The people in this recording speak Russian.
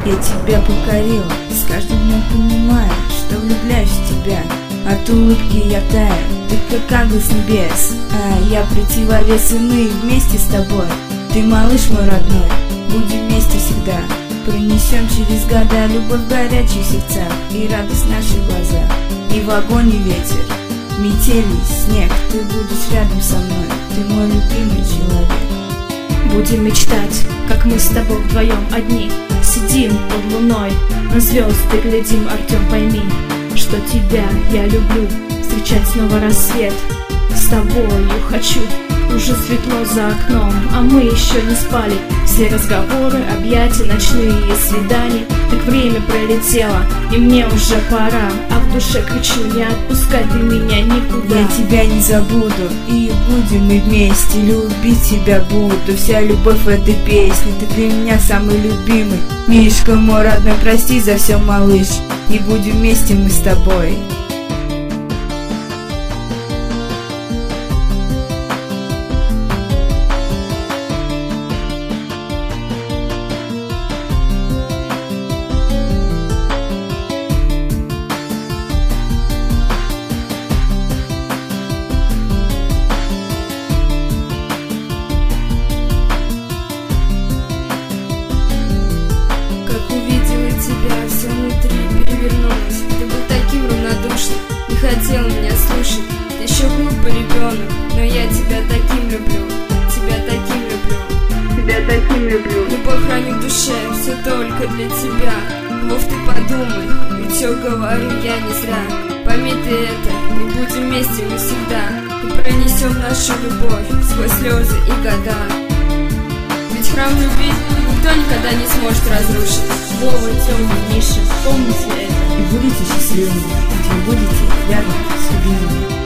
Я тебя покорила, с каждым днем понимаю, что влюбляюсь в тебя. От улыбки я таю, ты как ангел с небес, а я противовес, и мы вместе с тобой. Ты малыш мой родной, будем вместе всегда. Пронесем через года любовь в горячих сердцах и радость в наших глазах. И в огонь, и ветер, метели, снег, ты будешь рядом со мной, ты мой любимый человек. Будем мечтать, как мы с тобой вдвоем одни. Сидим под луной, на звезды глядим, Артем, пойми, что тебя я люблю. Встречать снова рассвет, с тобою хочу. Уже светло за окном, а мы еще не спали. Все разговоры, объятия, ночные свидания. Так время пролетело, и мне уже пора. А в душе кричу, не отпускай ты меня никуда. Я тебя не забуду, и будем мы вместе. Любить тебя буду, вся любовь в этой песне. Ты для меня самый любимый, Мишка мой родной, прости за все, малыш. И будем вместе мы с тобой. Все внутри перевернулось. Ты был таким равнодушным, не хотел меня слушать. Ты еще глупый ребенок, но я тебя таким люблю. Тебя таким люблю. Тебя таким люблю. Любовь храню в душе, все только для тебя. Вов, ты подумай, ведь все говорю я не зря. Пойми ты это, и будем вместе мы всегда. И пронесем нашу любовь сквозь слезы и года. Ведь храм любви никто никогда не сможет разрушить. Вова, Тёма, Миша, помните это. И будете счастливыми, ведь вы будете рядом с любимыми.